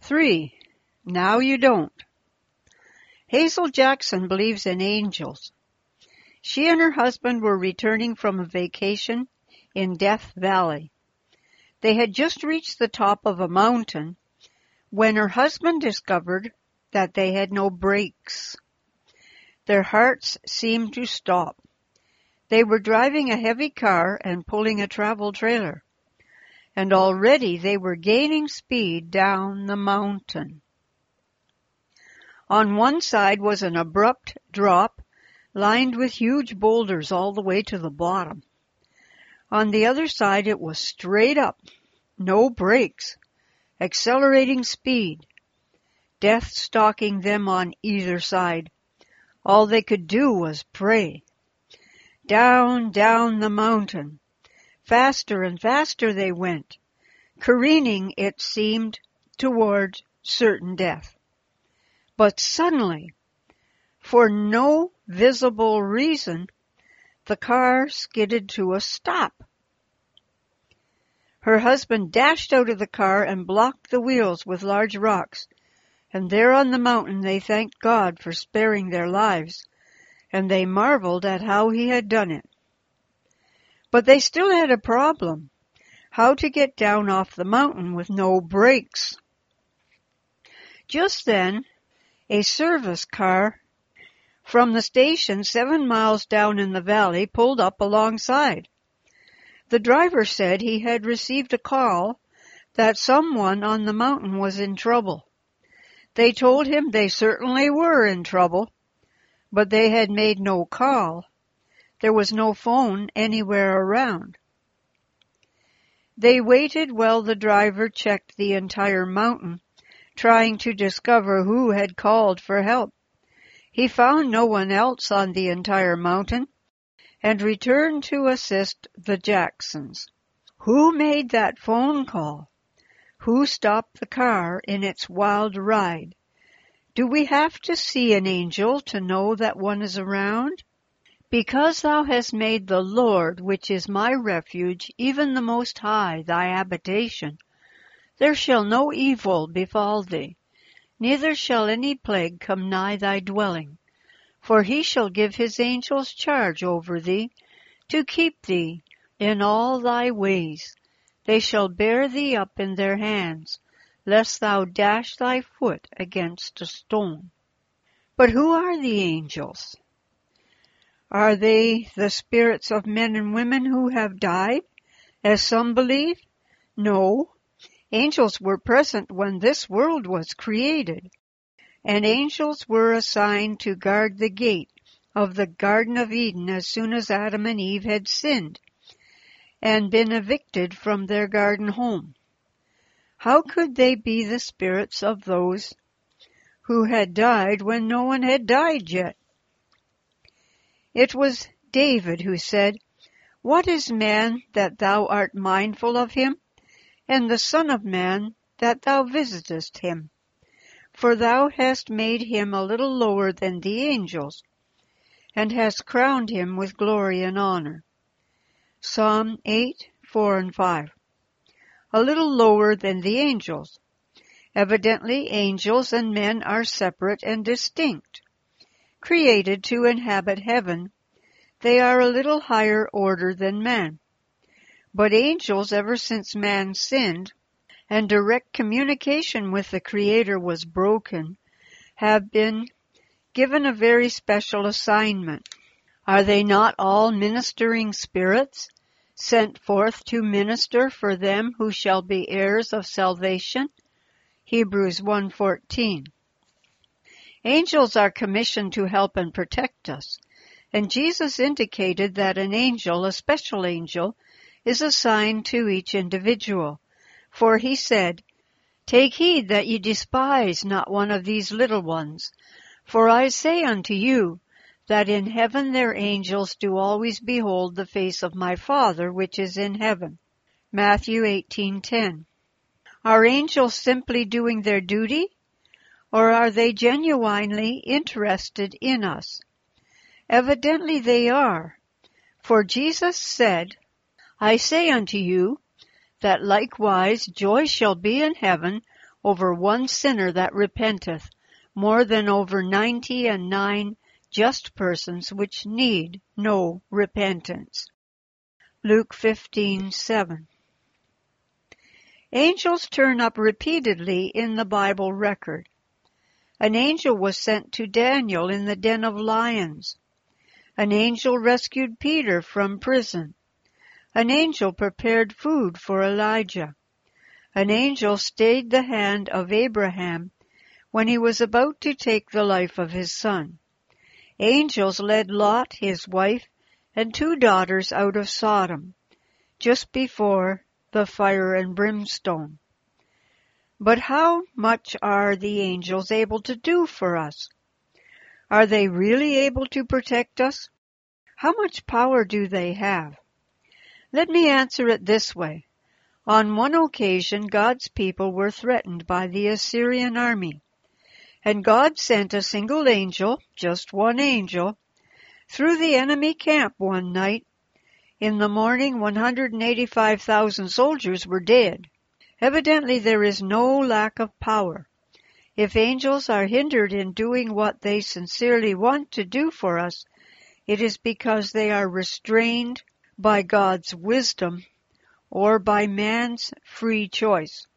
3. Now you don't. Hazel Jackson believes in angels. She and her husband were returning from a vacation in Death Valley. They had just reached the top of a mountain when her husband discovered that they had no brakes. Their hearts seemed to stop. They were driving a heavy car and pulling a travel trailer, and already they were gaining speed down the mountain. On one side was an abrupt drop lined with huge boulders all the way to the bottom. On the other side it was straight up, no brakes, accelerating speed, death stalking them on either side. All they could do was pray. Down, down the mountain. Faster and faster they went, careening, it seemed, toward certain death. But suddenly, for no visible reason, the car skidded to a stop. Her husband dashed out of the car and blocked the wheels with large rocks, and there on the mountain they thanked God for sparing their lives, and they marveled at how he had done it. But they still had a problem, how to get down off the mountain with no brakes. Just then, a service car from the station 7 miles down in the valley pulled up alongside. The driver said he had received a call that someone on the mountain was in trouble. They told him they certainly were in trouble, but they had made no call. There was no phone anywhere around. They waited while the driver checked the entire mountain, trying to discover who had called for help. He found no one else on the entire mountain and returned to assist the Jacksons. Who made that phone call? Who stopped the car in its wild ride? Do we have to see an angel to know that one is around? Because thou hast made the Lord, which is my refuge, even the Most High, thy habitation, there shall no evil befall thee, neither shall any plague come nigh thy dwelling. For he shall give his angels charge over thee, to keep thee in all thy ways. They shall bear thee up in their hands, lest thou dash thy foot against a stone. But who are the angels? Are they the spirits of men and women who have died, as some believe? No. Angels were present when this world was created, and angels were assigned to guard the gate of the Garden of Eden as soon as Adam and Eve had sinned and been evicted from their garden home. How could they be the spirits of those who had died when no one had died yet? It was David who said, "What is man that thou art mindful of him, and the Son of Man that thou visitest him? For thou hast made him a little lower than the angels, and hast crowned him with glory and honor." Psalm 8:4 and 5. A little lower than the angels. Evidently, angels and men are separate and distinct. Created to inhabit heaven, they are a little higher order than man. But angels, ever since man sinned and direct communication with the Creator was broken, have been given a very special assignment. Are they not all ministering spirits, sent forth to minister for them who shall be heirs of salvation? Hebrews 1:14. Angels are commissioned to help and protect us, and Jesus indicated that an angel, a special angel, is assigned to each individual. For he said, "Take heed that ye despise not one of these little ones. For I say unto you, that in heaven their angels do always behold the face of my Father which is in heaven." Matthew 18:10. Are angels simply doing their duty, or are they genuinely interested in us? Evidently they are, for Jesus said, "I say unto you, that likewise joy shall be in heaven over one sinner that repenteth, more than over 99 just persons which need no repentance. Luke 15:7. Angels turn up repeatedly in the Bible record. An angel was sent to Daniel in the den of lions. An angel rescued Peter from prison. An angel prepared food for Elijah. An angel stayed the hand of Abraham when he was about to take the life of his son. Angels led Lot, his wife, and 2 daughters out of Sodom, just before the fire and brimstone. But how much are the angels able to do for us? Are they really able to protect us? How much power do they have? Let me answer it this way. On one occasion, God's people were threatened by the Assyrian army, and God sent a single angel, just one angel, through the enemy camp one night. In the morning, 185,000 soldiers were dead. Evidently, there is no lack of power. If angels are hindered in doing what they sincerely want to do for us, it is because they are restrained by God's wisdom or by man's free choice.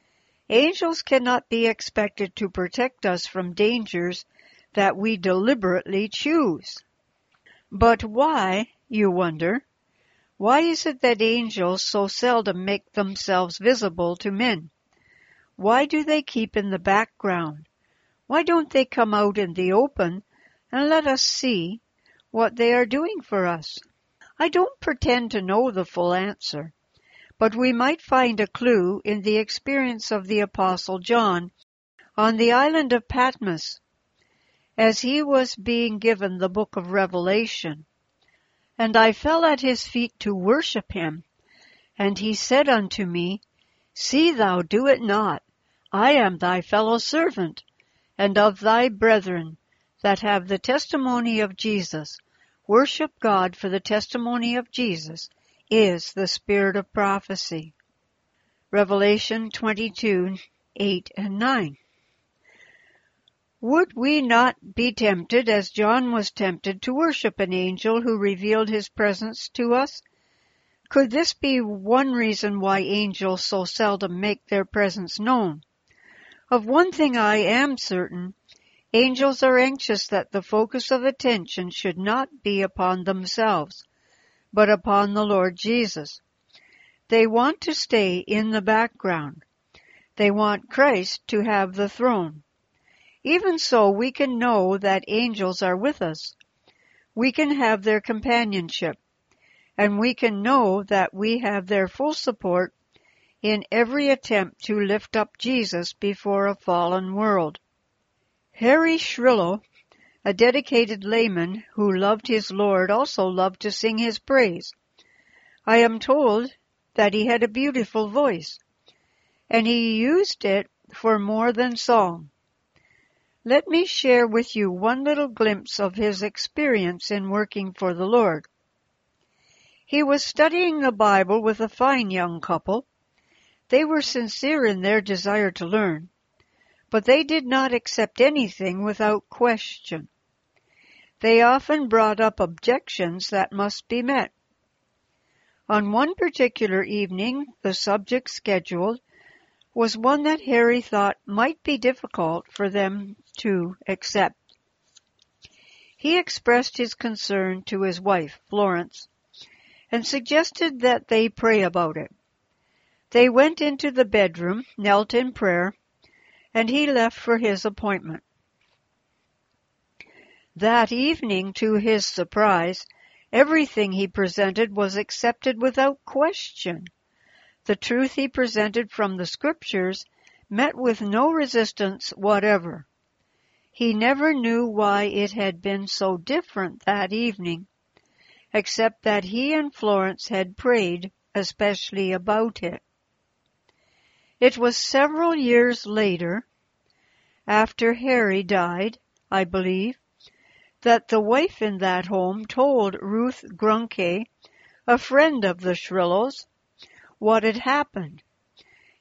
Angels cannot be expected to protect us from dangers that we deliberately choose. But why, you wonder, why is it that angels so seldom make themselves visible to men? Why do they keep in the background? Why don't they come out in the open and let us see what they are doing for us? I don't pretend to know the full answer, but we might find a clue in the experience of the Apostle John on the island of Patmos as he was being given the book of Revelation. And I fell at his feet to worship him, and he said unto me, See thou do it not. I am thy fellow servant, and of thy brethren that have the testimony of Jesus. Worship God, for the testimony of Jesus is the spirit of prophecy. Revelation 22:8 and 9. Would we not be tempted, as John was tempted, to worship an angel who revealed his presence to us? Could this be one reason why angels so seldom make their presence known? Of one thing I am certain, angels are anxious that the focus of attention should not be upon themselves, but upon the Lord Jesus. They want to stay in the background. They want Christ to have the throne. Even so, we can know that angels are with us. We can have their companionship, and we can know that we have their full support in every attempt to lift up Jesus before a fallen world. Harry Shrillo, a dedicated layman who loved his Lord, also loved to sing his praise. I am told that he had a beautiful voice, and he used it for more than song. Let me share with you one little glimpse of his experience in working for the Lord. He was studying the Bible with a fine young couple. They were sincere in their desire to learn, but they did not accept anything without question. They often brought up objections that must be met. On one particular evening, the subject scheduled was one that Harry thought might be difficult for them to accept. He expressed his concern to his wife, Florence, and suggested that they pray about it. They went into the bedroom, knelt in prayer, and he left for his appointment. That evening, to his surprise, everything he presented was accepted without question. The truth he presented from the Scriptures met with no resistance whatever. He never knew why it had been so different that evening, except that he and Florence had prayed especially about it. It was several years later, after Harry died, I believe, that the wife in that home told Ruth Grunke, a friend of the Shrillos, what had happened.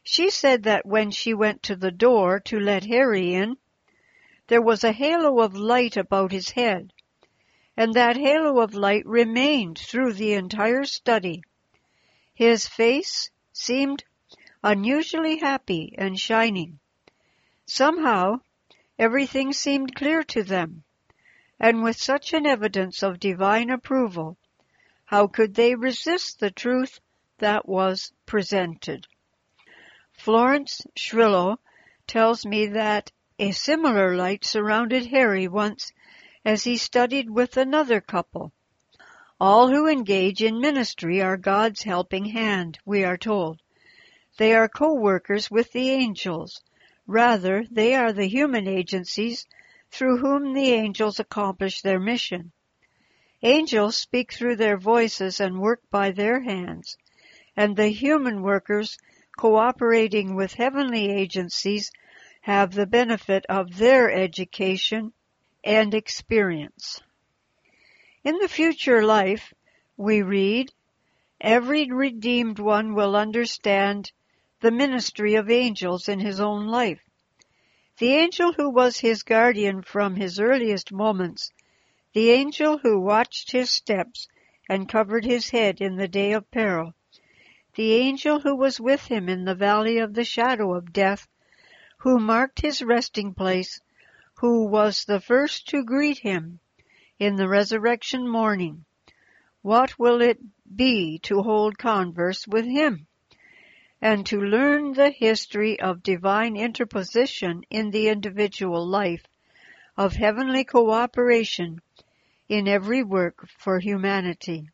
She said that when she went to the door to let Harry in, there was a halo of light about his head, and that halo of light remained through the entire study. His face seemed unusually happy and shining. Somehow, everything seemed clear to them, and with such an evidence of divine approval, how could they resist the truth that was presented? Florence Shrillo tells me that a similar light surrounded Harry once as he studied with another couple. All who engage in ministry are God's helping hand, we are told. They are co-workers with the angels. Rather, they are the human agencies through whom the angels accomplish their mission. Angels speak through their voices and work by their hands, and the human workers cooperating with heavenly agencies have the benefit of their education and experience. In the future life, we read, every redeemed one will understand the ministry of angels in his own life. The angel who was his guardian from his earliest moments, the angel who watched his steps and covered his head in the day of peril, the angel who was with him in the valley of the shadow of death, who marked his resting place, who was the first to greet him in the resurrection morning. What will it be to hold converse with him, and to learn the history of divine interposition in the individual life, of heavenly cooperation in every work for humanity?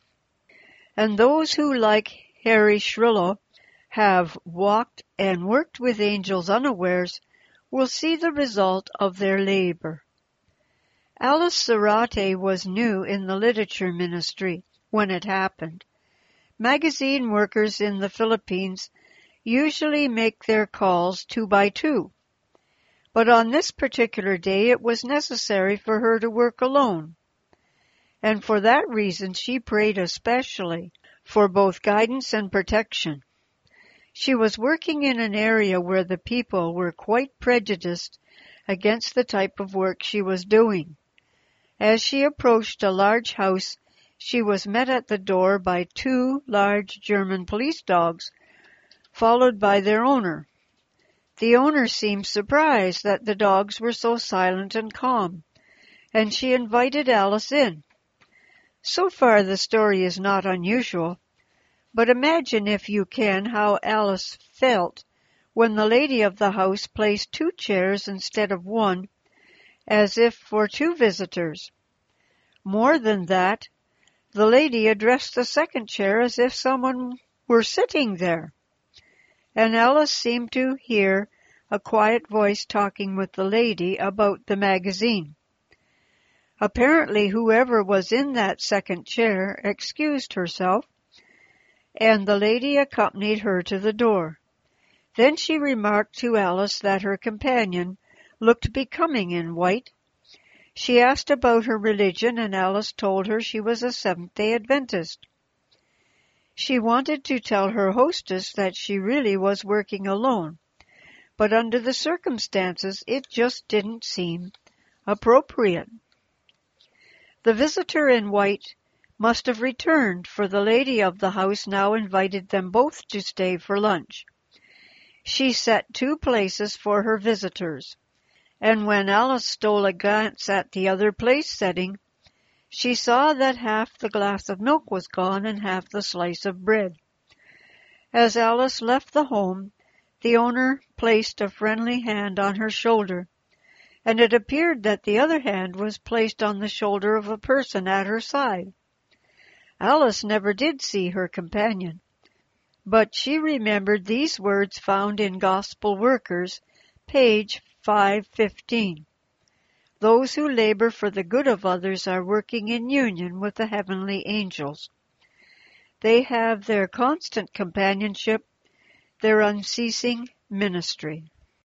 And those who, like Harry Shrillo, have walked and worked with angels unawares will see the result of their labor. Alice Zarate was new in the literature ministry when it happened. Magazine workers in the Philippines usually make their calls 2 by 2. But on this particular day it was necessary for her to work alone. And for that reason she prayed especially for both guidance and protection. She was working in an area where the people were quite prejudiced against the type of work she was doing. As she approached a large house, she was met at the door by 2 large German police dogs, followed by their owner. The owner seemed surprised that the dogs were so silent and calm, and she invited Alice in. So far the story is not unusual, but imagine if you can how Alice felt when the lady of the house placed 2 chairs instead of 1, as if for 2 visitors. More than that, the lady addressed the second chair as if someone were sitting there, and Alice seemed to hear a quiet voice talking with the lady about the magazine. Apparently whoever was in that second chair excused herself, and the lady accompanied her to the door. Then she remarked to Alice that her companion looked becoming in white. She asked about her religion, and Alice told her she was a Seventh-day Adventist. She wanted to tell her hostess that she really was working alone, but under the circumstances it just didn't seem appropriate. The visitor in white must have returned, for the lady of the house now invited them both to stay for lunch. She set 2 places for her visitors, and when Alice stole a glance at the other place setting, she saw that half the glass of milk was gone and half the slice of bread. As Alice left the home, the owner placed a friendly hand on her shoulder, and it appeared that the other hand was placed on the shoulder of a person at her side. Alice never did see her companion, but she remembered these words found in Gospel Workers, page 515. Those who labor for the good of others are working in union with the heavenly angels. They have their constant companionship, their unceasing ministry.